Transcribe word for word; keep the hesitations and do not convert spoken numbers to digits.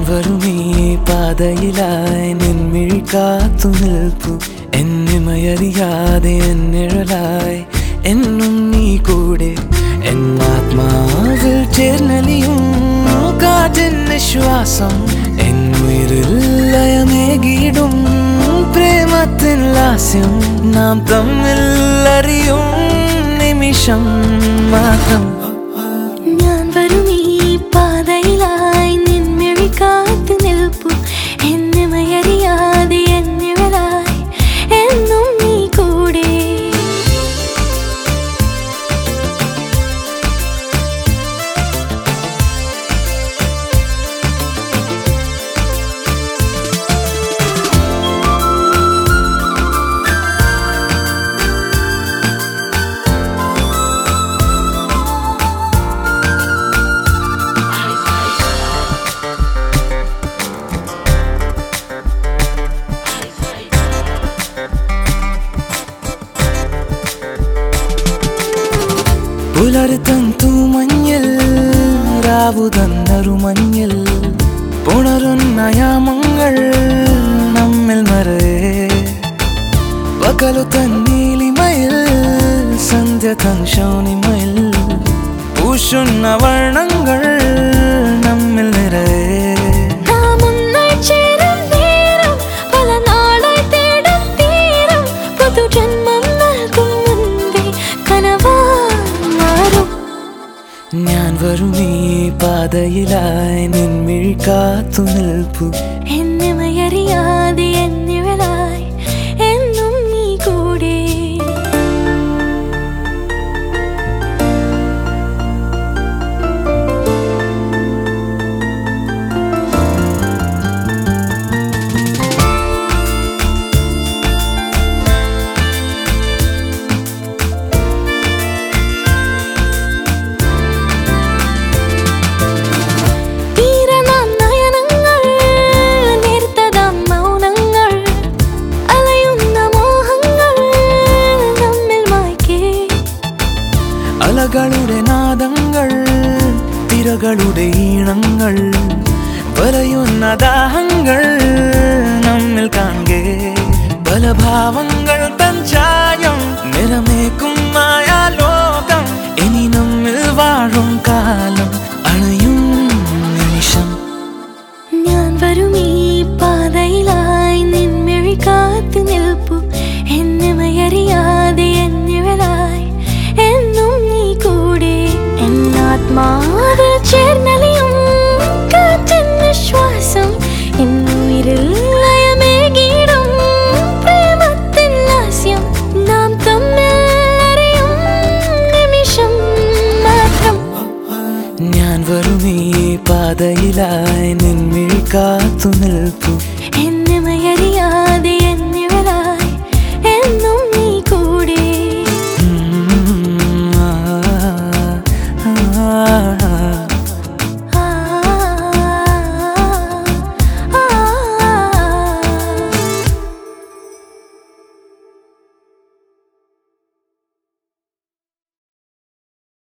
വരുമീ പാതയിലായി നിൻമിഴി കാത്തു നിൽപ്പു എന്നിമയറിയാതെ എന്നിഴലായി എന്നും നീ കൂടെ എന്നാത്മാവിൽ ചേർന്നലിയും കാറ്റിൻ നിശ്വാസം എന്നുയിരിൽ ലയമേകിടും പ്രേമത്തിൻ ലാസ്യം നാം തമ്മിൽ അറിയും നിമിഷം മാത്രം ഞാൻ വരുമീ പാതയിലായി നിൻമിഴി കാത്തു നിൽപ്പു എന്നിമയറിയാതെ എന്നിഴലായി എന്നും നീ കൂടെ പുലർത്തൻ തൂമഞ്ഞിൽ രാവുതന്നറുമഞ്ഞിൽ പുണരുന്ന യാമങ്ങൾ നമ്മിൽ മറയേ പകലു തൻ നീലിമയിൽ സന്ധ്യ തൻ ശൗനിമയിൽ പൂശുന്ന വർണ്ണങ്ങൾ നമ്മിൽ നിറയേ ഞാൻ വരുമീ പാതയിലായി നിൻമിഴി കാത്തു നിൽപ്പു എന്നിമയറിയാതെ എന്നിഴലായി എന്നും നീ കൂടെ അലകളുടെ നാദങ്ങൾ തിരകളുടെ ഈണങ്ങൾ വരയുന്ന ദാഹങ്ങൾ നമ്മിൽ കാണേ പല ഭാവങ്ങൾ തൻ ചായം നിറമേക്കും മായാലോകം ഇനി നമ്മിൽ വാഴും കാലം അണയും നിമിഷം ഞാൻ വരുമീ പാതയിലായി നിൻമിഴി കാത്തു നിൽപ്പു എന്നിമയറിയാതെ എന്നിഴലായി എന്നും നീ കൂടെ എന്നാത്മാവിൽ ചേർന്നലിയും കാറ്റിൻ നിശ്വാസം എന്നുയിരിൽ ലയമേകിടും പ്രേമത്തിൻ ലാസ്യം നാം തമ്മിൽ അറിയും നിമിഷം മാത്രം ഞാൻ വരുമീ പാതയിലായി നിൻമിഴി കാത്തു നിൽപ്പു